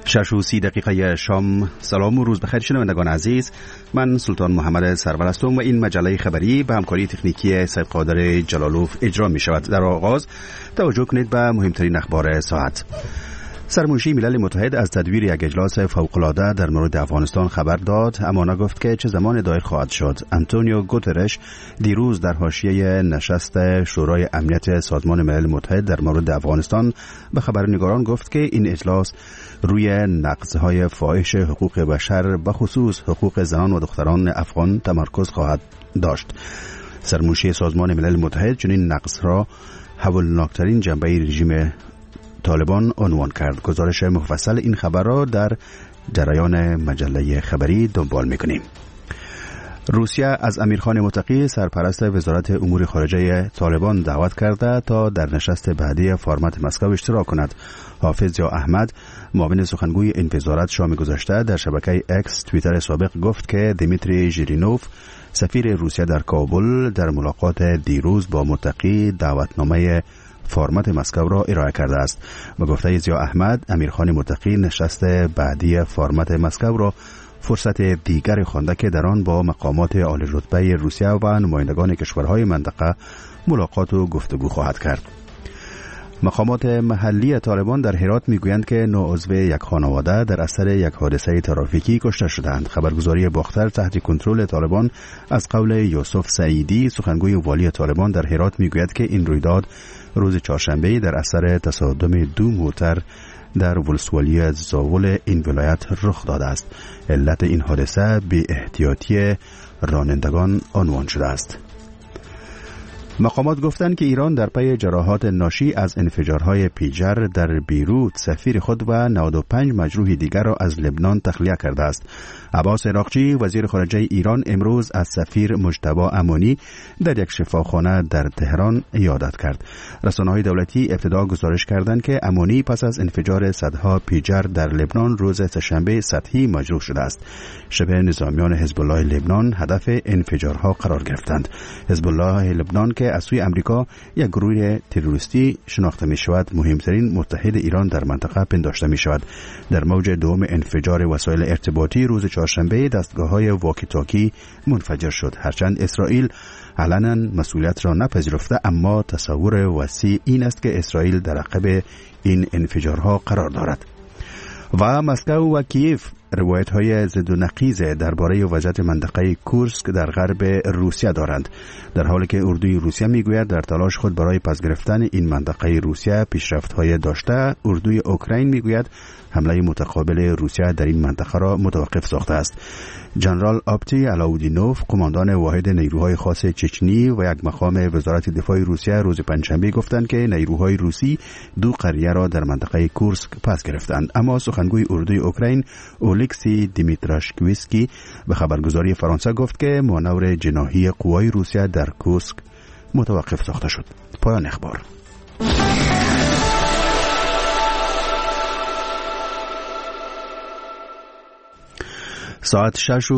6:30 شام. سلام و روز بخیر شنوندگان عزیز، من سلطان محمد سرور هستم و این مجله خبری به همکاری تکنیکی سید قادر جلالوف اجرا می شود. در آغاز توجه کنید به مهمترین اخبار ساعت. سرمنشی ملل متحد از تدبیر یک اجلاس فوق‌العاده در مورد افغانستان خبر داد، اما نگفت که چه زمان دایر خواهد شد. آنتونیو گوترش دیروز در حاشیه نشست شورای امنیت سازمان ملل متحد در مورد افغانستان به خبرنگاران گفت که این اجلاس روی نقض‌های فاحش حقوق بشر به خصوص حقوق زنان و دختران افغان تمرکز خواهد داشت. سرمنشی سازمان ملل متحد چنین نقض را هولناکترین جنبه رژیم طالبان عنوان کرد. گزارش مفصل این خبر را در جریان مجله خبری دنبال می‌کنیم. روسیه از امیرخان متقی سرپرست وزارت امور خارجه طالبان دعوت کرده تا در نشست بعدی فرمت مسکو اشتراک کند. حافظ یا احمد، معاون سخنگوی این وزارت، شام گذشته در شبکه اکس توییتر سابق گفت که دیمیتری ژیرینوف سفیر روسیه در کابل در ملاقات دیروز با متقی دعوتنامه فرمت مسکو را ارائه کرده است. با گفته ضیا احمد، امیرخان متقی نشست بعدی فرمت مسکو را فرصت دیگر خوانده که در آن با مقامات عالی رتبه روسیه و نمایندگان کشورهای منطقه ملاقات و گفتگو خواهد کرد. مقامات محلی طالبان در هرات میگویند که 9 عضو یک خانواده در اثر یک حادثه ترافیکی کشته شدند. خبرگزاری باختر تحت کنترل طالبان از قول یوسف سعیدی، سخنگوی والی طالبان در هرات، میگوید که این رویداد روز چهارشنبه در اثر تصادم 2 موتر در ولسوالی زاول این ولایت رخ داده است. علت این حادثه بی احتیاطی رانندگان عنوان شده است. مقامات گفتند که ایران در پی جراحات ناشی از انفجارهای پیجر در بیروت سفیر خود و 95 مجروح دیگر را از لبنان تخلیه کرده است. عباس عراقچی، وزیر خارجه ایران، امروز از سفیر مجتبی امانی در یک شفاخانه در تهران عیادت کرد. رسانه‌های دولتی ابتدا گزارش کردند که امانی پس از انفجار صدها پیجر در لبنان روز سه‌شنبه سطحی مجروح شده است. شبه نظامیان حزب الله لبنان هدف انفجارها قرار گرفتند. حزب الله لبنان که از سوی امریکا یک گروه تروریستی شناخته می شود، مهمترین متحد ایران در منطقه پنداشته می شود. در موج دوم انفجار وسایل ارتباطی روز چهارشنبه دستگاه‌های واکی تاکی منفجر شد. هرچند اسرائیل علنا مسئولیت را نپذیرفته، اما تصور وسیع این است که اسرائیل در عقب این انفجارها قرار دارد. و مسکو و کیف روایت‌های ضد و نقیض درباره وضعیت منطقه کورسک در غرب روسیه دارند، در حالی که اردوی روسیه میگوید در تلاش خود برای پس گرفتن این منطقه روسیه پیشرفت‌های داشته. اردوی اوکراین میگوید حمله متقابل روسیه در این منطقه را متوقف ساخته است. جنرال آپتی علاودینوف، قماندان واحد نیروهای خاص چچنی و یک مقام وزارت دفاع روسیه، روز پنجشنبه گفتند که نیروهای روسی 2 قریه را در منطقه کورسک پس گرفتند. اما سخنگوی اردوی اوکراین اولکسی دیمیتراشکویسکی به خبرگزاری فرانسه گفت که مانور جناحی قوای روسیه در کورسک متوقف ساخته شد. پایان اخبار. ساعت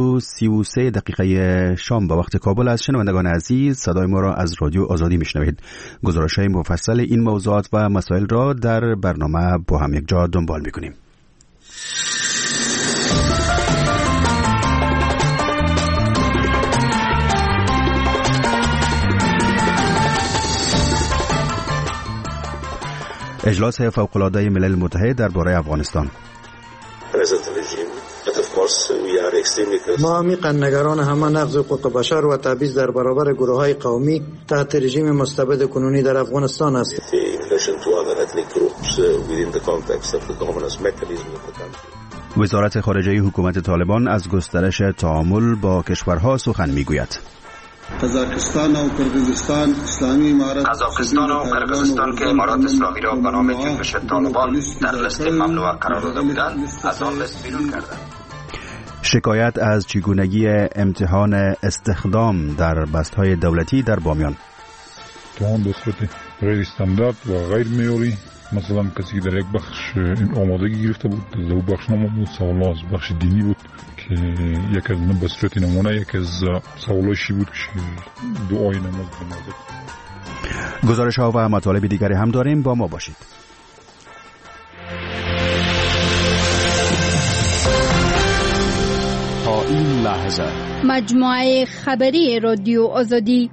6:33 شام به وقت کابل است. شنوندگان عزیز، صدای ما را از رادیو آزادی میشنوید. گزارش‌های مفصل این موضوعات و مسائل را در برنامه با هم یک جا دنبال می‌کنیم. اجلاس فوق‌العاده ملل متحد درباره افغانستان. ما عمیقاً نگران همه نقض حقوق بشر و تبعیض در برابر گروه‌های قومی تحت رژیم مستبد کنونی در افغانستان است. وزارت خارجه حکومت طالبان از گسترش تعامل با کشورها سخن میگوید. قزاقستان و قرقیزستان که امارات اسلامی را به نام جنبش طالبان در لیست ممنوعه قرار داده بودند، از آن لیست بیرون کردند. شکایت از چگونگی امتحان استخدام در بست‌های دولتی در بامیان. امتحان به صورت غیر استاندارد و غیر معیاری، مثلا کسی در یک بخش آمادگی گرفته بود، در اون بخش نمود سوال از بخش دینی بود که یک از به صورت نمونه یک از سوالاشی بود که دعای نماز بنازد. گزارش ها و مطالب دیگری هم داریم، با ما باشید. تا این لحظه مجموعه خبری رادیو آزادی.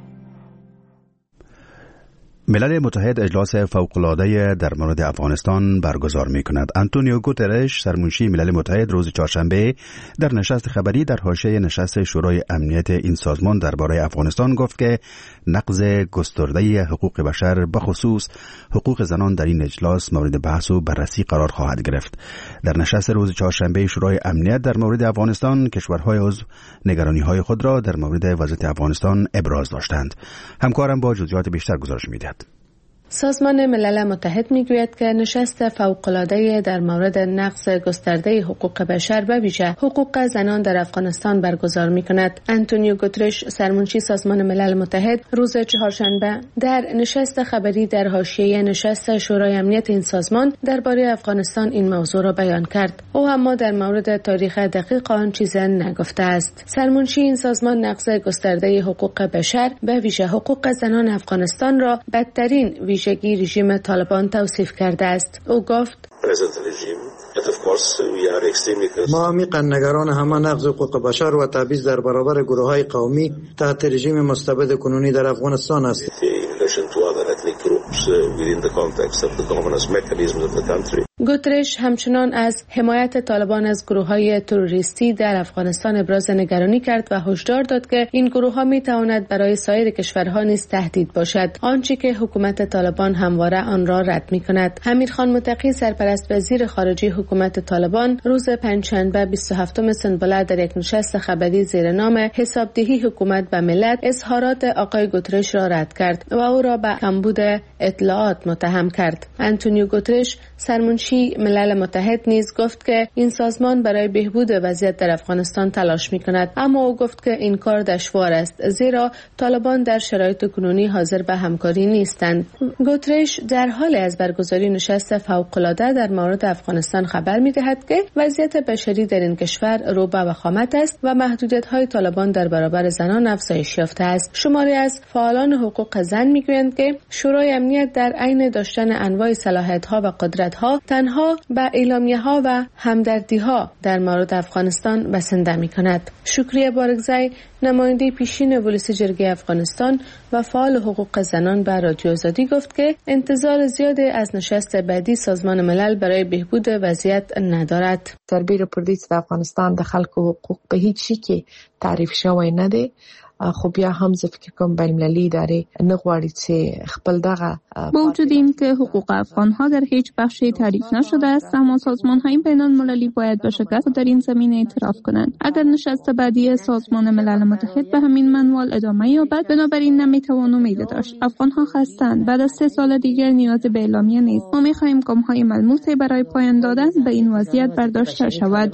ملل متحد اجلاس فوق‌العاده در مورد افغانستان برگزار می‌کند. آنتونیو گوترش سرمنشی ملل متحد روز چهارشنبه در نشست خبری در حاشیه نشست شورای امنیت این سازمان درباره افغانستان گفت که نقض گسترده حقوق بشر بخصوص حقوق زنان در این اجلاس مورد بحث و بررسی قرار خواهد گرفت. در نشست روز چهارشنبه شورای امنیت در مورد افغانستان کشورهای عضو نگرانی‌های خود را در مورد وضعیت افغانستان ابراز داشتند. همکارم با جزئیات بیشتر گزارش می‌دهد. سازمان ملل متحد میگوید که نشست فوق‌العاده در مورد نقض گسترده حقوق بشر و ویژه حقوق زنان در افغانستان برگزار می‌کند. آنتونیو گوترش سرمنشی سازمان ملل متحد روز چهارشنبه در نشست خبری در حاشیه نشست شورای امنیت این سازمان درباره افغانستان این موضوع را بیان کرد. او اما در مورد تاریخ دقیق آن چیزی نگفته است. سرمنشی این سازمان نقض گسترده حقوق بشر و ویژه حقوق زنان افغانستان را بدترین ویژگی رژیم طالبان توصیف کرده است. او گفت ما عمیقاً نگران همان نقض حقوق بشر و تبعیض در برابر گروه‌های قومی تحت رژیم مستبد کنونی در افغانستان هستیم. گوترش همچنان از حمایت طالبان از گروه‌های تروریستی در افغانستان ابراز نگرانی کرد و هشدار داد که این گروه‌ها می‌تواند برای سایر کشورها نیز تهدید باشد، آنچه که حکومت طالبان همواره آن را رد می‌کند. امیرخان متقی سرپرست وزیر خارجه حکومت طالبان روز پنجشنبه 27 سنبله در یک نشست خبری زیر نام حسابدهی حکومت و ملت اظهارات آقای گوترش را رد کرد و او را به کمبود اطلاعات متهم کرد. آنتونیو گوترش سرمنشی ملل متحد نیز گفت که این سازمان برای بهبود وضعیت در افغانستان تلاش می‌کند، اما او گفت که این کار دشوار است زیرا طالبان در شرایط کنونی حاضر به همکاری نیستند. گوترش در حال از برگزاری نشست فوق‌العاده در مورد افغانستان خبر می‌دهد که وضعیت بشری در این کشور رو به وخامت است و محدودیت‌های طالبان در برابر زنان افزایش یافته است. شماری از فعالان حقوق زن می‌گویند که شورای امنیت در عین داشتن انواع صلاحیت‌ها و قدرت‌ها تنها به اعلامیه‌ها و همدردی‌ها در مورد افغانستان بسنده می‌کند. شکریه بارگزای نماینده پیشین ولسی جرگه افغانستان و فعال حقوق زنان به رادیو آزادی گفت که انتظار زیادی از نشست بعدی سازمان ملل برای بهبود وضعیت ندارد. تربیر پردیس د افغانستان د خلکو حقوق په هیڅ شي کې تعریف شوی نه دی. خو بیا هم زه فکر کوم بین المللي ادارې نه غواړي چې خپل دغه با وجود این که حقوق افغان‌ها در هیچ بخشی تعریف نشده است، اما سازمان‌های بین‌المللی باید به شدت در این زمینه اعتراف کنند. اگر نشست بعدی سازمان ملل متحد به همین منوال ادامه یابد، بنابراین نمی‌توان امید داشت. افغان‌ها خسته‌اند. بعد از 3 سال دیگر نیاز به اعلامیه نیست. ما می‌خواهیم گام‌های ملموسی برای پایان دادن به این وضعیت برداشته شود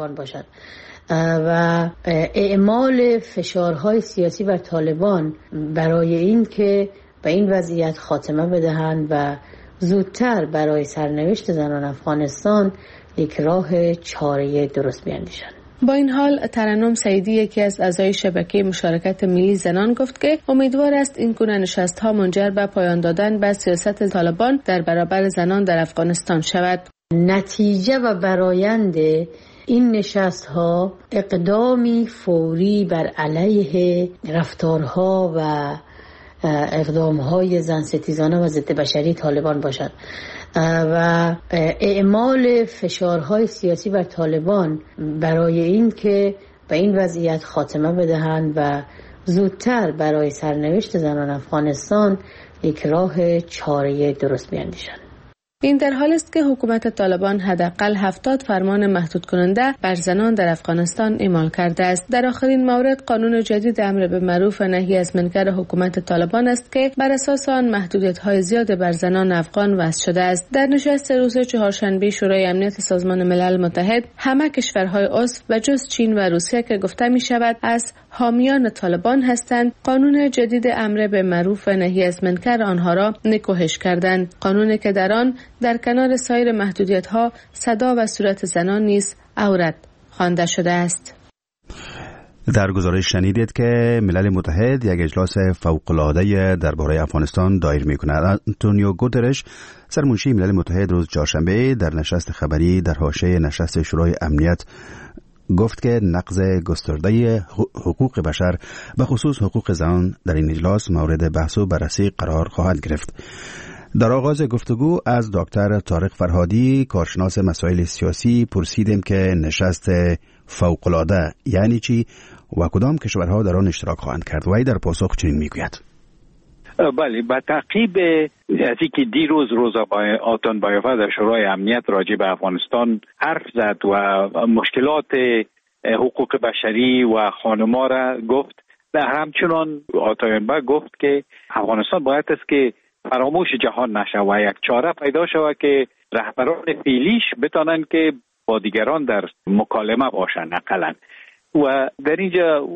و اعمال فشارهای سیاسی بر طالبان برای این که به این وضعیت خاتمه بدهند و زودتر برای سرنوشت زنان افغانستان یک راه چاره درست بیندیشند. با این حال ترنم سعیدی یکی از اعضای شبکه مشارکت ملی زنان گفت که امیدوار است این گونه نشست‌ها منجر به پایان دادن به سیاست طالبان در برابر زنان در افغانستان شود. نتیجه و برآیند این نشست ها اقدامی فوری بر علیه رفتارها و اقدامهای زن ستیزانه و ضد بشری طالبان باشد و اعمال فشارهای سیاسی بر طالبان برای این که به این وضعیت خاتمه بدهند و زودتر برای سرنوشت زنان افغانستان یک راه چاره درست بیندیشند. این در حال است که حکومت طالبان حداقل 70 فرمان محدود کننده بر زنان در افغانستان اعمال کرده است. در آخرین مورد قانون جدید امر به معروف و نهی از منکر حکومت طالبان است که بر اساس آن محدودیت‌های زیاد بر زنان افغان وضع شده است. در نشست روز چهارشنبه شورای امنیت سازمان ملل متحد همه کشورهای عضو و جز چین و روسیه که گفته می شود از حامیان طالبان هستند، قانون جدید امر به معروف و نهی از منکر آنها را نکوهش کردند. قانونی که در آن در کنار سایر محدودیت‌ها صدا و صورت زنان نیز عورت خوانده شده است. در گزارش شنیدید که ملل متحد یک اجلاس فوق‌العاده درباره افغانستان دایر می‌کند. آنتونیو گوترش سرمنشی ملل متحد روز چهارشنبه در نشست خبری در حاشیه نشست شورای امنیت گفت که نقض گسترده حقوق بشر به خصوص حقوق زنان در این اجلاس مورد بحث و بررسی قرار خواهد گرفت. در آغاز گفتگو از دکتر طارق فرهادی کارشناس مسائل سیاسی پرسیدیم که نشست فوق‌العاده یعنی چی و کدام کشورها در آن اشتراک خواهند کرد. و ای در پاسخ چنین میگوید: بله، با تعقیب از اینکه دیروز آتان بایافا در شورای امنیت راجع به افغانستان حرف زد و مشکلات حقوق بشری و خانما را گفت، در همچنان آتان بایافا گفت که افغانستان باید است که فراموش جهان نشه و یک چاره پیدا شود که رهبران فعلیش بتانند که با دیگران در مکالمه باشند اقلاً. و در اینجا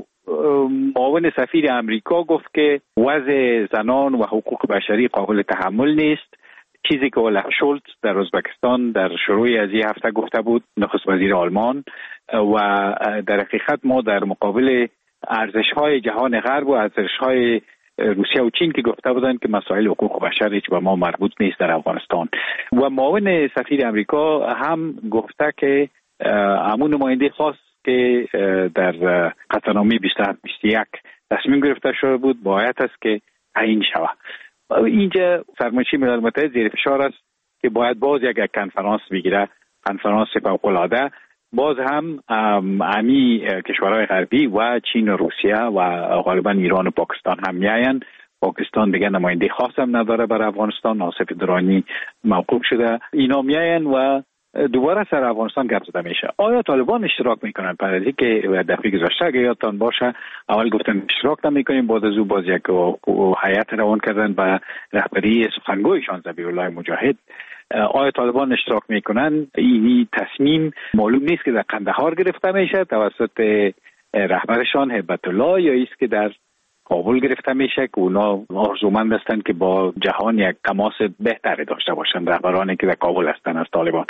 معاون سفیر امریکا گفت که وضع زنان و حقوق بشری قابل تحمل نیست، چیزی که اولف شولتز در ازبکستان در شروع از این هفته گفته بود، نخست وزیر آلمان. و در حقیقت ما در مقابل ارزش‌های جهان غرب و ارزش‌های روسیه و چین که گفته بودند که مسائل حقوق بشر هیچ به ما مربوط نیست در افغانستان. و معاون سفیر امریکا هم گفته که همون نماینده خاص که در قطعنامه 27-21 تصمیم گرفته شده بود باید است که تعیین شود. اینجا سرمنشی ملل متحد زیر فشار است که باید باز یک کنفرانس بگیره، کنفرانس فوق‌العاده. باز هم امی کشورهای غربی و چین و روسیه و غالبا ایران و پاکستان هم میاین. پاکستان دیگه نماینده خاص هم نداره برای افغانستان، ناصف درانی موقوف شده. اینا میاین و دوباره سر افغانستان گپ زده میشه. آیا طالبان اشتراک میکنن؟ پرازی که دفعه گذشته اگه یادتان باشه اول گفتن اشتراک نمیکنیم، بعد از او باز یک هیئت روان کردن به رهبری سخنگویشان ذبیح الله مجاهد. آیا طالبان اشتراک میکنن؟ این تصمیم معلوم نیست که در قندهار گرفته میشه توسط رهبرشان هیبت الله یا است که در کابل گرفته میشه که اونا آرزومند هستند که با جهان یک تماس بهتری داشته باشند، رهبرانی که در کابل هستند از طالبان.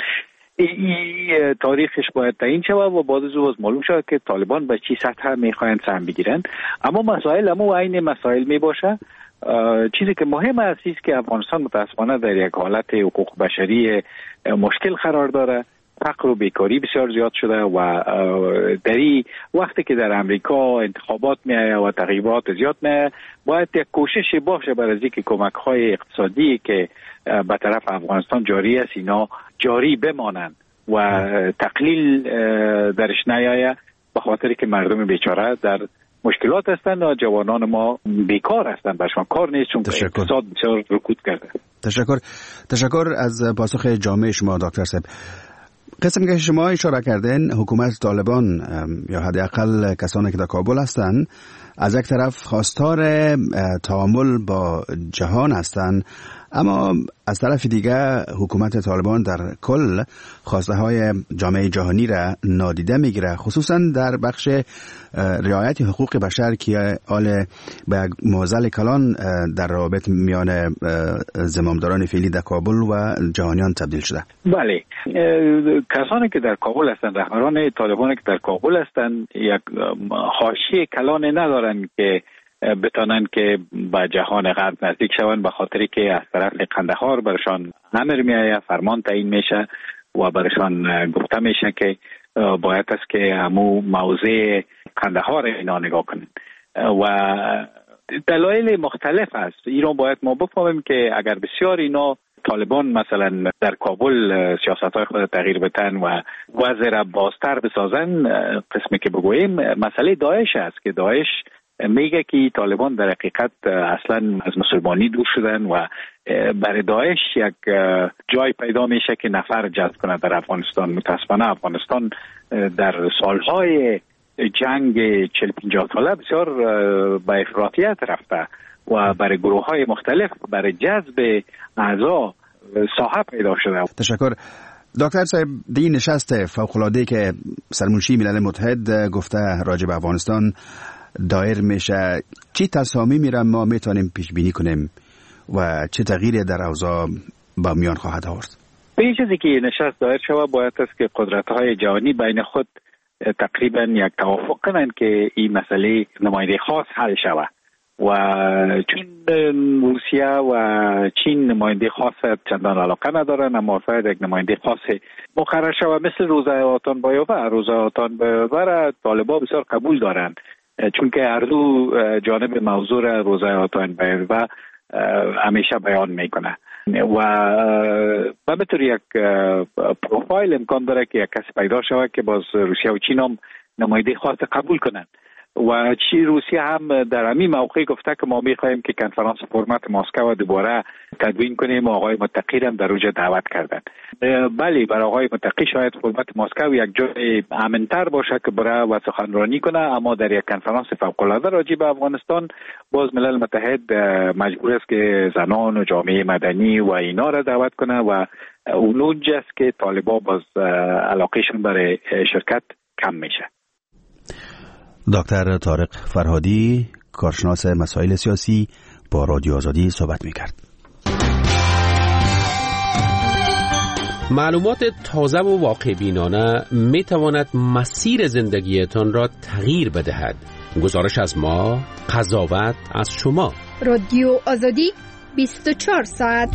این تاریخش باید تعیین شود و بعد از او معلوم شود که طالبان به چی سطح میخواهند سهم بگیرن. اما مسائل اما عین مسائل میباشه. چیزی که مهم است که افغانستان متاسفانه در یک حالت حقوق بشری مشکل قرار داره. فقر و بیکاری بسیار زیاد شده و دری وقتی که در امریکا انتخابات میآید و تغییرات زیاد میآید باید یک کوشش باشه برای اینکه کمک‌های اقتصادی که به طرف افغانستان جاری است اینا جاری بمانند و تقلیل درش نیاید، به خاطر که مردم بیچاره در مشکلات هستند و جوانان ما بیکار هستند، برشان کار نیست چون اقتصاد بسیار رکود کرده. تشکر از پاسخ جامع شما دکتر صاحب. قسم که شما اشاره کردین حکومت طالبان یا حداقل کسانی که در کابل هستند از یک طرف خواستار تعامل با جهان هستند، اما از طرف دیگه حکومت طالبان در کل خواسته های جامعه جهانی را نادیده میگیره، خصوصا در بخش رعایت حقوق بشر که حال به معضل کلان در روابط میان زمامداران فعلی در کابل و جهانیان تبدیل شده. بله، کسانی که در کابل هستند، رهبران طالبان که در کابل هستند، یک حاشیه کلان ندارند که بتانن که با جهان غرب نزدیک شوند، به خاطری که از طرف قندهار برشان امر میآید، فرمان تعیین میشه و برشان گفته میشه که باید است که همو موضع قندهار اینا نگاه کنند و دلایل مختلف است. ایران باید ما بفهمیم که اگر بسیار اینا طالبان مثلا در کابل سیاست‌های خود تغییر بدن و وضع را بازتر بسازن، قسمی که بگوییم مسئله داعش است که داعش میگه که طالبان در حقیقت اصلا از مسلمانی دور شدن و برای داعش یک جای پیدا میشه که نفر جذب کنه در افغانستان. متاسفانه افغانستان در سالهای جنگ 40-50 ساله بسیار به افراطیت رفته و برای گروه های مختلف برای جذب اعضا ساحه پیدا شده. تشکر دکتر صاحب. دی نشست فوق‌العاده که سرمنشی ملل متحد گفته راجع به افغانستان دایر میشه، چی تصامیمی را ما میتونیم پیش بینی کنیم و چه تغییری در اوضاع با میان خواهد آورد؟ به این چیزی که نشست دایر شود باید است که قدرت‌های جهانی بین خود تقریبا یک توافق کنند که این مسئله نماینده خاص حل شود و چون روسیه و چین نماینده خاص چندان علاقه ندارن، اما شاید یک نماینده خاص مقرر شود مثل روزه آتان بایوه را طالبان بسیار قبول دارند، چون که هر دو جانب موضوع روزه آتان بایوه همیشه بیان میکنه و همینطور یک پروفایل امکان داره که یک کسی پیدا شود که باز روسیه و چین هم نماینده خاص قبول کنند و روسیه هم در همین موقع گفته که ما میخواهیم که کنفرانس فرمت مسکو دوباره تدوین کنیم و آقای متقی هم در اوجا دعوت کردن. بله، برای آقای متقی شاید فرمت مسکو یک جای امن‌تر باشه که برای و سخنرانی کنه، اما در یک کنفرانس فوق‌العاده راجع به افغانستان باز ملل متحد مجبور است که زنان و جامعه مدنی و اینا را دعوت کنه و اونجاست که طالبان باز علاقهشون برای شرکت کم میشه. دکتر طارق فرهادی، کارشناس مسائل سیاسی، با رادیو آزادی صحبت می‌کرد. معلومات تازه و واقع بینانه می‌تواند مسیر زندگیتان را تغییر بدهد. گزارش از ما، قضاوت از شما. رادیو آزادی 24 ساعت.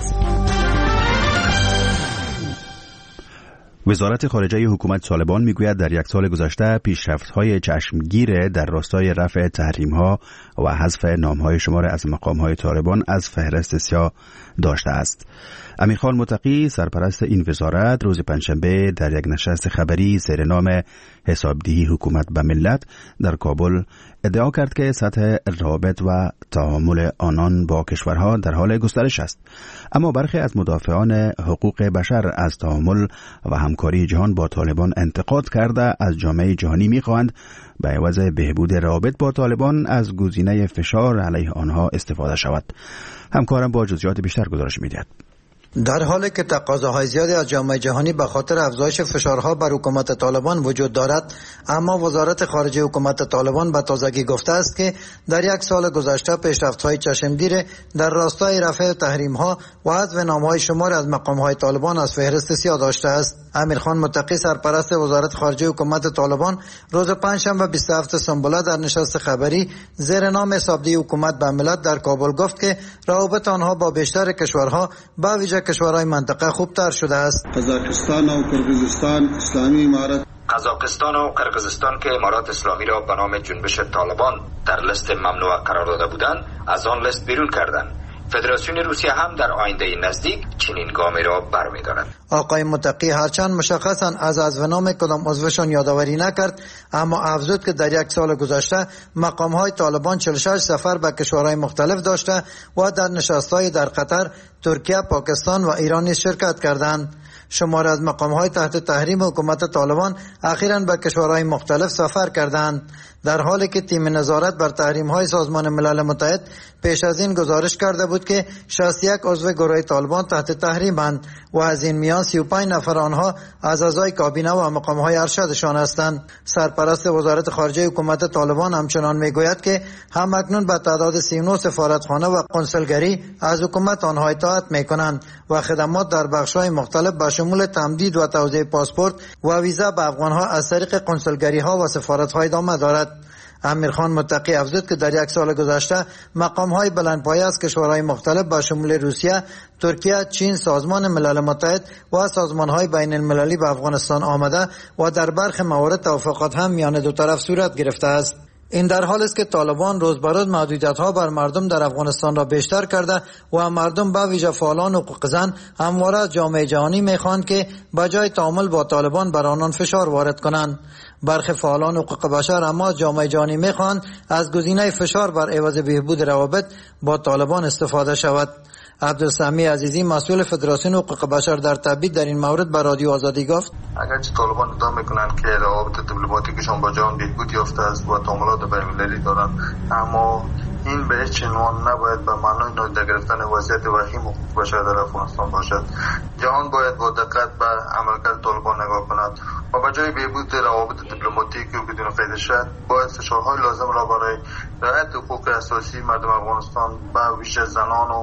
وزارت خارجه حکومت طالبان میگوید در یک سال گذشته پیشرفت‌های چشمگیر در راستای رفع تحریم‌ها و حذف نام‌های شمار از مقام‌های طالبان از فهرست سیاه داشته است. امیرخان متقی، سرپرست این وزارت، روز پنجشنبه در یک نشست خبری زیر نام حسابدهی حکومت به ملت در کابل ادعا کرد که سطح روابط و تعامل آنان با کشورها در حال گسترش است. اما برخی از مدافعان حقوق بشر از تعامل و همکاری جهان با طالبان انتقاد کرده از جامعه جهانی می‌خواهند به عوض بهبود روابط با طالبان از گزینه فشار علیه آنها استفاده شود. همکارم با جزئیات بیشتر گزارش می‌دهد. در حالی که تقاضاهای زیادی از جامعه جهانی به خاطر افزایش فشارها بر حکومت طالبان وجود دارد، اما وزارت خارجه حکومت طالبان به تازگی گفته است که در یک سال گذشته پیشرفت‌های چشمگیر در راستای رفع تحریم‌ها و حذف نام‌های شمار از مقام‌های طالبان از فهرست سیاه داشته است. امیرخان متقی، سرپرست وزارت خارجه حکومت طالبان، روز پنجشنبه 27 سنبله در نشست خبری زیر نام حسابدهی حکومت به ملت در کابل گفت که روابط آنها با بیشتر کشورها به ویژه کشورهای منطقه خوبتر شده است. قزاقستان و کرغیزستان اسلامی امارت قزاقستان و کرغیزستان که امارات اسلامی را به نام جنبش طالبان در لیست ممنوع قرار داده بودند، از آن لیست بیرون کردند. فدراسیون روسیه هم در آینده نزدیک چنین گامی را برمی‌دارد. آقای متقی هرچند مشخصاً از نام کدام عضوشان یادآوری نکرد، اما افزود که در یک سال گذشته مقام‌های طالبان 46 سفر به کشورهای مختلف داشته و در نشست‌های در قطر، ترکیه، پاکستان و ایران شرکت کردند. شمار از مقام‌های تحت تحریم حکومت طالبان اخیراً به کشورهای مختلف سفر کردند، در حالی که تیم نظارت بر تحریم‌های سازمان ملل متحد پیش از این گزارش کرده بود که 61 عضو گروه طالبان تحت تحریم‌اند و از این میان 35 نفر آنها از اعضای کابینه و مقام‌های ارشدشان هستند. سرپرست وزارت خارجه حکومت طالبان همچنان میگوید که همکنون به تعداد 39 سفارتخانه و قنصلگری از حکومت آنها اطاعت می‌کنند و خدمات در بخش‌های مختلف به شمول تمدید و توزیع پاسپورت و ویزا به افغان‌ها از طریق قنصلگری‌ها و سفارت‌ها ادامه دارد. امیرخان متقی افزود که در یک سال گذشته مقام‌های بلندپایه از کشورهای مختلف به شمول روسیه، ترکیه، چین، سازمان ملل متحد و سازمان‌های بین‌المللی به افغانستان آمده و در برخی موارد توافقات هم میان دو طرف صورت گرفته است. این در حالی است که طالبان روز به روز محدودیت‌ها بر مردم در افغانستان را بیشتر کرده و مردم به ویژه فعالان حقوق زن همواره از جامعه جهانی می‌خواهند که بجای تعامل با طالبان بر آنان فشار وارد کنند. برخی فعالان حقوق بشر اما جامعه جهانی می‌خواهند از گزینه فشار بر عوض بهبود روابط با طالبان استفاده شود. عبدالسمی عزیزی، مسئول فدراسیون حقوق بشر در تبعید، در این مورد به رادیو آزادی گفت: اگرچه طالبان ادعا میکنند که روابط دیپلماتیکشان با جهان بهبود یافته است و تعاملات بین‌المللی دارند، اما این به هیچ عنوان نباید به معنای نادیده گرفتن وضعیت وخیم حقوق بشر در افغانستان باشد. جهان باید با دقت به عملکرد طالبان نگاه کند و به جای بهبود روابط دیپلماتیکی و بدون قید شرط باید فشارهای لازم را برای رعایت حقوق اساسی مردم افغانستان به ویژه زنان و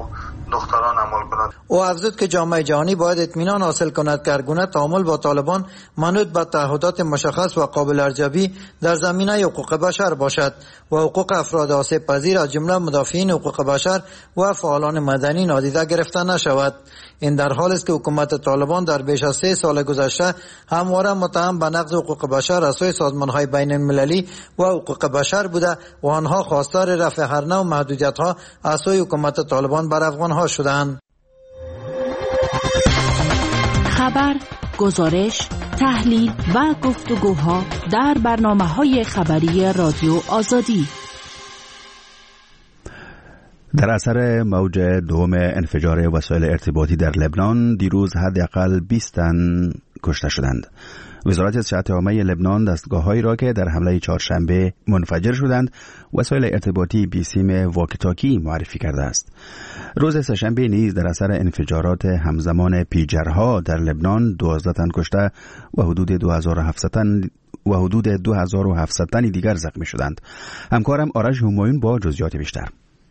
دختران عمل کند. او افزود که جامعه جهانی باید اطمینان حاصل کند که هرگونه تعامل با طالبان منوط به تعهدات مشخص و قابل ارزیابی در زمینه حقوق بشر باشد و حقوق افراد آسیب پذیر از جمله مدافعین حقوق بشر و فعالان مدنی نادیده گرفته نشود. این در حالی است که حکومت طالبان در بیش از 3 سال گذشته همواره متهم به نقض حقوق بشر از سوی سازمان‌های بین‌المللی و حقوق بشر بوده و آنها خواستار رفع هر نوع محدودیت‌ها از سوی حکومت طالبان بر افغان‌ها شدند. خبر، گزارش، تحلیل و گفتگوها در برنامه‌های خبری رادیو آزادی. در اثر موج دوم انفجار وسایل ارتباطی در لبنان دیروز حداقل 20 تن کشته شدند. وزارت صحت عامه لبنان دستگاه‌هایی را که در حمله چهارشنبه منفجر شدند وسایل ارتباطی بیسیم واکی‌تاکی معرفی کرده است. روز سه‌شنبه نیز در اثر انفجارات همزمان پیجرها در لبنان 12 تن کشته و حدود 2700 تن دیگر زخمی شدند. همکارم آرش همایون با جزئیات بیشتر.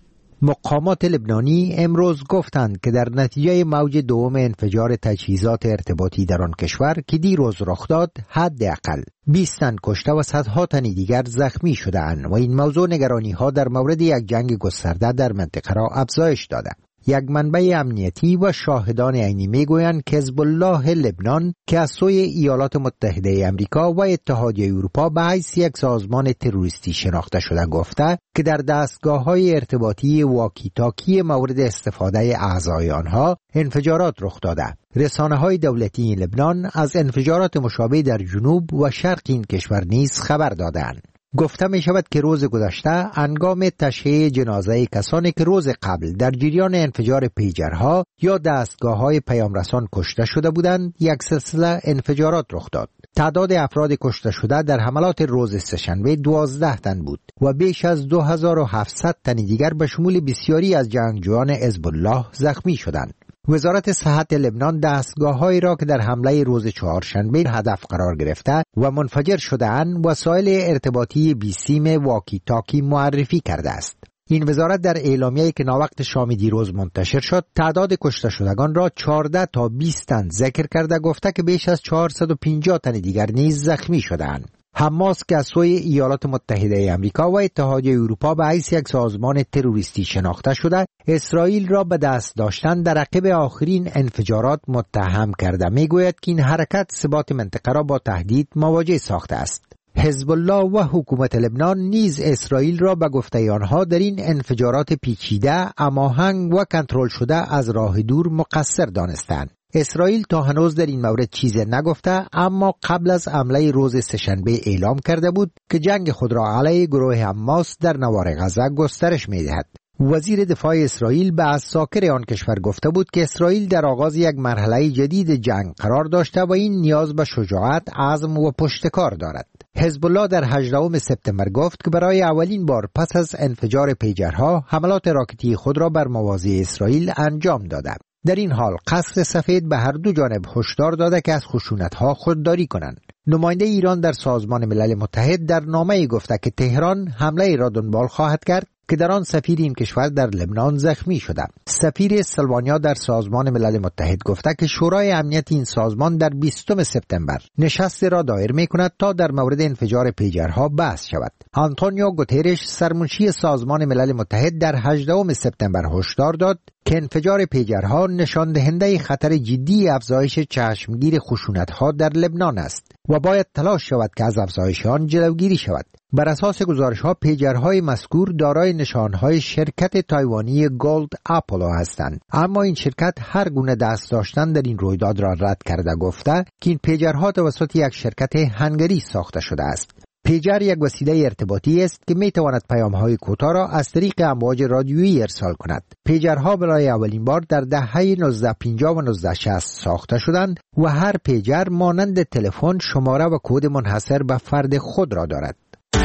مقامات لبنانی امروز گفتند که در نتیجه موج دوم انفجار تجهیزات ارتباطی در آن کشور که دیروز رخ داد حداقل 20 تن کشته و صدها تن دیگر زخمی شده‌اند و این موضوع نگرانی‌ها در مورد یک جنگ گسترده در منطقه را افزایش داده. یک منبع امنیتی و شاهدان عینی میگویند که حزب الله لبنان که از سوی ایالات متحده آمریکا و اتحادیه اروپا به حیث یک سازمان تروریستی شناخته شده گفته که در دستگاه‌های ارتباطی واکی-تاکی مورد استفاده اعضای آنها انفجارات رخ داده. رسانه‌های دولتی لبنان از انفجارات مشابه در جنوب و شرق این کشور نیز خبر دادند. گفته می شود که روز گذشته هنگام تشییع جنازه کسانی که روز قبل در جریان انفجار پیجرها یا دستگاه‌های پیامرسان کشته شده بودند یک سلسله انفجارات رخ داد. تعداد افراد کشته شده در حملات روز سه‌شنبه 12 تن بود و بیش از 2700 تن دیگر به شمول بسیاری از جنگجویان حزب الله زخمی شدند. وزارت صحت لبنان دستگاه‌هایی را که در حمله روز چهارشنبه هدف قرار گرفته و منفجر شده‌اند وسایل ارتباطی بیسیم واکی-تاکی معرفی کرده است. این وزارت در اعلامیه‌ای که ناوقت شام دیروز منتشر شد تعداد کشته شدگان را 14 تا 20 تن ذکر کرده گفته که بیش از 450 تن دیگر نیز زخمی شده‌اند. حماس که از سوی ایالات متحده آمریکا و اتحادیه اروپا به حیث یک سازمان تروریستی شناخته شده اسرائیل را به دست داشتن در عقب آخرین انفجارات متهم کرده میگوید که این حرکت ثبات منطقه را با تهدید مواجه ساخته است. حزب الله و حکومت لبنان نیز اسرائیل را به گفته آنها در این انفجارات پیچیده، هماهنگ و کنترل شده از راه دور مقصر دانستند. اسرائیل تا هنوز در این مورد چیزی نگفته، اما قبل از حمله روز سه‌شنبه اعلام کرده بود که جنگ خود را علیه گروه حماس در نوار غزه گسترش می‌دهد. وزیر دفاع اسرائیل به عساکر آن کشور گفته بود که اسرائیل در آغاز یک مرحله جدید جنگ قرار داشته و این نیاز به شجاعت، عزم و پشتکار دارد. حزب الله در 18 سپتامبر گفت که برای اولین بار پس از انفجار پیجرها حملات راکتی خود را بر مواضع اسرائیل انجام داده. در این حال قصر سفید به هر دو جانب هشدار داده که از خشونت‌ها خودداری کنند. نماینده ایران در سازمان ملل متحد در نامه‌ای گفته که تهران حمله را دنبال خواهد کرد که در آن سفیر این کشور در لبنان زخمی شده. سفیر اسلوانیا در سازمان ملل متحد گفته که شورای امنیت این سازمان در 20 سپتامبر نشست را دایر می‌کند تا در مورد انفجار پیجرها بحث شود. آنتونیو گوترش سرمنشی سازمان ملل متحد در 18 سپتامبر هشدار داد که انفجار پیجرها نشان دهنده خطر جدی افزایش چشمگیر خشونت‌ها در لبنان است و باید تلاش شود که از افزایش آن جلوگیری شود. بر اساس گزارش‌ها پیجرهای مذکور دارای نشانهای شرکت تایوانی گولد آپولو هستند، اما این شرکت هر گونه دست داشتن در این رویداد را رد کرده گفته که این پیجرها توسط یک شرکت هنگری ساخته شده است. پیجر یک وسیله ارتباطی است که میتواند پیام‌های کوتاه را از طریق امواج رادیویی ارسال کند. پیجرها برای اولین بار در دهه 1950 و 1960 ساخته شدند و هر پیجر مانند تلفن شماره و کد منحصر به فرد خود را دارد.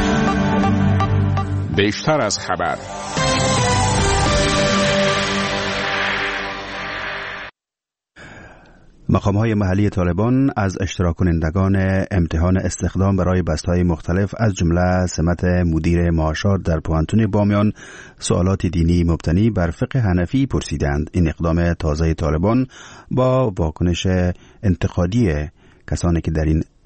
بیشتر از خبر. مقام‌های محلی طالبان از اشتراک کنندگان امتحان استخدام برای بست‌های مختلف از جمله سمت مدیر معاشات در پوانتون بامیان سوالات دینی مبتنی بر فقه حنفی پرسیدند. این اقدام تازه طالبان با واکنش انتقادی کسانی که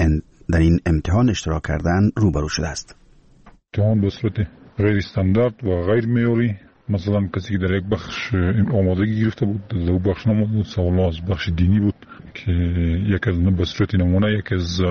در این امتحان اشتراک کردند روبرو شده است. امتحان به صورت غیر استاندارد و غیر معیاری، مثلا کسی که در یک بخش آمادگی گرفته بود، در بخش نموده بود، سوالات از بخش دینی بود که یک از به صورت نمونه یک از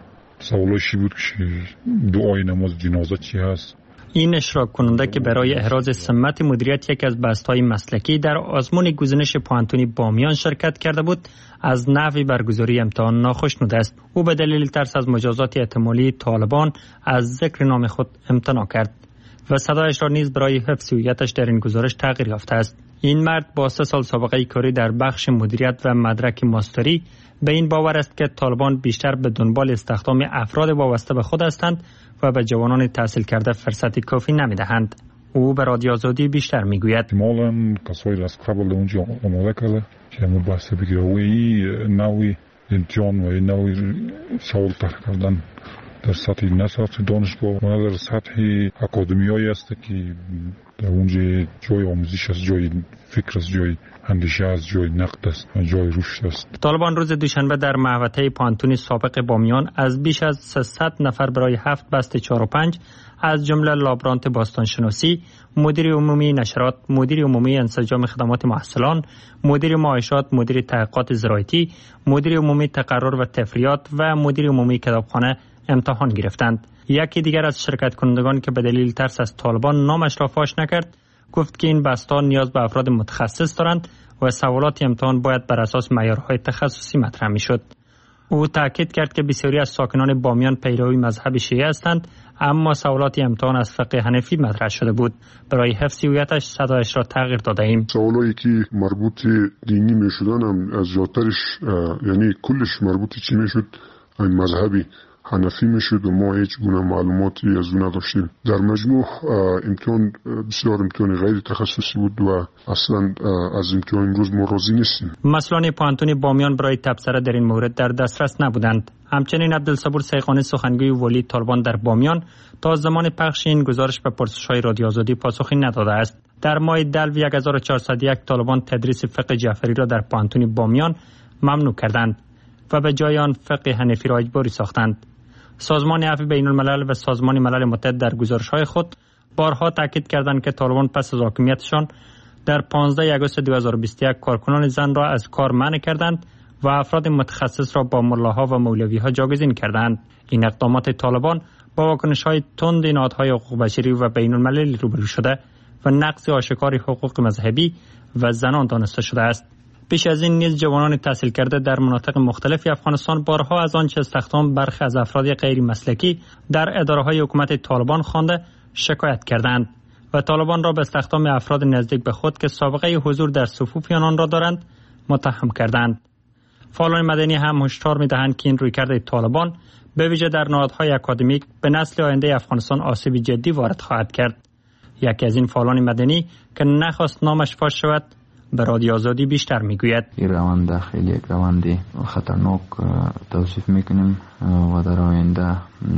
سوالاشی بود که دعای نماز جنازه چی هست. این اشتراک کننده که برای احراز سمت مدیریت یک از بست‌های مسلکی در آزمون گزینش پوانتونی بامیان شرکت کرده بود، از نحوی برگزاری امتحان ناخوشنود است. او به دلیل ترس از مجازات احتمالی طالبان از ذکر نام خود امتناع کرد و صدایش را نیز برای حفظ هویتش در این گزارش تغییر یافته است. این مرد با 3 سال سابقه کاری در بخش مدیریت و مدرک ماستری به این باور است که طالبان بیشتر به دنبال استخدام افراد وابسته به خود هستند و به جوانان تحصیل کرده فرصت کافی نمیدهند. او به رادیو آزادی بیشتر میگوید: احتمالاً کسایی از قبل اونجا آماده کرده که همه بحث بگیره و این نوعی امتحان و این نوعی سوال طرح کردن در سطح نه سطح دانشگاه و در سطح اکادمیایی است که در اونجا جای آموزش است، جای فکر است، جای اندیشه است، جای نقد است، جای رشد است. طالبان روز دوشنبه در محوطه پوانتون سابق بامیان از بیش از 300 نفر برای 7 بست 4 و 5 از جمله لابرانت باستانشناسی، مدیر عمومی نشرات، مدیر عمومی انسجام خدمات محصلان، مدیر معاشات، مدیر تحقیقات زراعتی، مدیر عمومی تقرر و تفریات و مدیر عمومی کتابخانه امتحان گرفتند. یکی دیگر از شرکت کنندگان که به دلیل ترس از طالبان نامش را فاش نکرد، گفت که این بستان نیاز به افراد متخصص دارند و سوالات امتحان باید بر اساس معیارهای تخصصی مطرح میشد. او تاکید کرد که بسیاری از ساکنان بامیان پیروی مذهب شیعه هستند، اما سوالات امتحان از فقه حنفی مطرح شده بود. برای حفظ هویتش صدایش را تغییر داده ایم. سوالایی که مربوط دینی میشدن هم از جاترش یعنی کلش مربوط چی میشد؟ این مذهبی حنفی میشد و ما هیچ گونه معلوماتی از اون نداشتیم. در مجموع امتحان بسیار امتحان غیر تخصصی بود و اصلا از امتحان امروز ما راضی نیستیم. مسئولان پوانتون بامیان برای تبصره در این مورد در دسترس نبودند. همچنین عبدالصبور سیغانی سخنگوی ولی طالبان در بامیان تا زمان پخش این گزارش به پرسش‌های رادیو آزادی پاسخی نداده است. در ماه دلو 1401 طالبان تدریس فقه جعفری را در پوانتون بامیان ممنوع کردند و به جای آن فقه حنفی را اجباری ساختند. سازمان عفو بین الملل و سازمان ملل متحد در گزارش‌های خود بارها تاکید کردند که طالبان پس از حاکمیتشان در 15 آگوست 2021 کارکنان زن را از کار منع کردند و افراد متخصص را با ملاها و مولوی‌ها جاگزین کردند. این اقدامات طالبان با واکنش‌های تند نهادهای حقوق بشری و بین المللی روبرو شده و نقض آشکار حقوق مذهبی و زنان دانسته شده است. پیش از این نیز جوانان تحصیل کرده در مناطق مختلفی افغانستان بارها از آنچه استخدام برخی از افراد غیر مسلکی در اداره‌های حکومت طالبان خوانده شکایت کردند و طالبان را به استخدام افراد نزدیک به خود که سابقه حضور در صفوف آنان را دارند متهم کردند. فعالان مدنی هم هشدار می‌دهند که این رویکرد طالبان به ویژه در نهادهای اکادمیک به نسل آینده افغانستان آسیبی جدی وارد خواهد کرد. یکی از این فعالان مدنی که نخواست نامش فاش شود به رادیو آزادی بیشتر میگوید: این روند خیلی یک روند خطرناک توصیف میکنیم و در آینده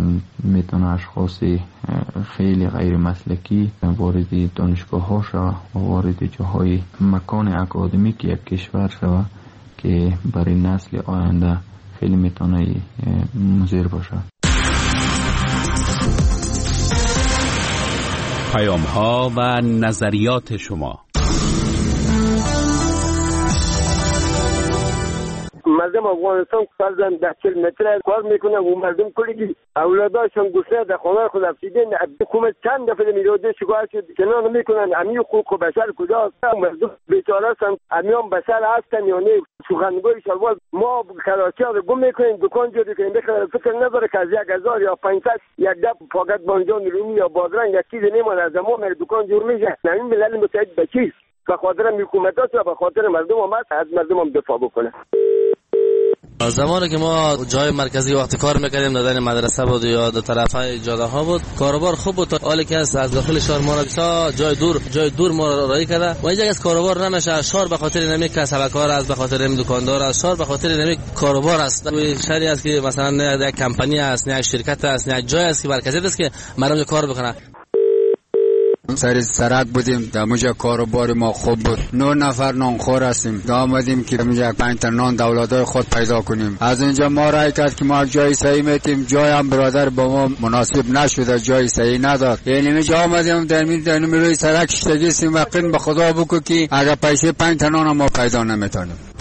میتونه اشخاص خیلی غیر مسلکی وارد دانشگاه ها شود و وارد جاهای مکان اکادمیک یک کشور شود که برای نسل آینده خیلی میتونه مضر باشه. پیام ها و نظریات شما. مردم افغانستان فرضاً 10 کیلومتر کار میکنن و مردم کلی اولاداشون گسله در خانه خود افسیدن. حکومت چند دفعه میراده شکایت شد کنار میکنن امی حقوق بشر کجاست؟ مردم بیچاره هستن، امیان بشر هستن یا نه؟ سخنگوی شلوار ما کراچی رو گم میکنیم، دکان جوری کنیم، بخره فکر نداره که از 1000 یا 500 یک دب فقط بانجان رومی یا بادرنگ یک چیز نمیمونه از ما میره دکان جور میشه. همین ملل متحد به چیست؟ به خاطر حکومت ها و به خاطر مردم هم از مردم هم دفاع بکنه. زمانی که ما جای مرکزی وقتی کار میکردیم در مدرسه بود یا در طرفای جاده ها بود، کاروبار خوب بود. حالی که از داخل شهر ما را جای دور ما را رای کرده و اینجا از کاروبار نمیشه. شهر به خاطر نمی کسبکار است، به خاطر نمی دکاندار است، شهر به خاطر نمی کاروبار است. شهری است که مثلا یک کمپانی است، یک شرکت است، یک جای است که مرکزی است که مردم کار بکنه. سر سرک بودیم، در موجه کاروبار ما خوب بود. 9 نفر نانخور هستیم. آمدیم که موجه 5 تا نان دولتای خود پیدا کنیم. از اینجا ما رای کرد که ما جای صحیح میتیم، جای هم برادر با ما مناسب نشده، جای صحیح نداد. یعنی اینجا آمدیم در روی سرک شتگیستیم و قین به خدا بگو که اگر پیسه 5 تا نان ما پیدا نمیتونیم.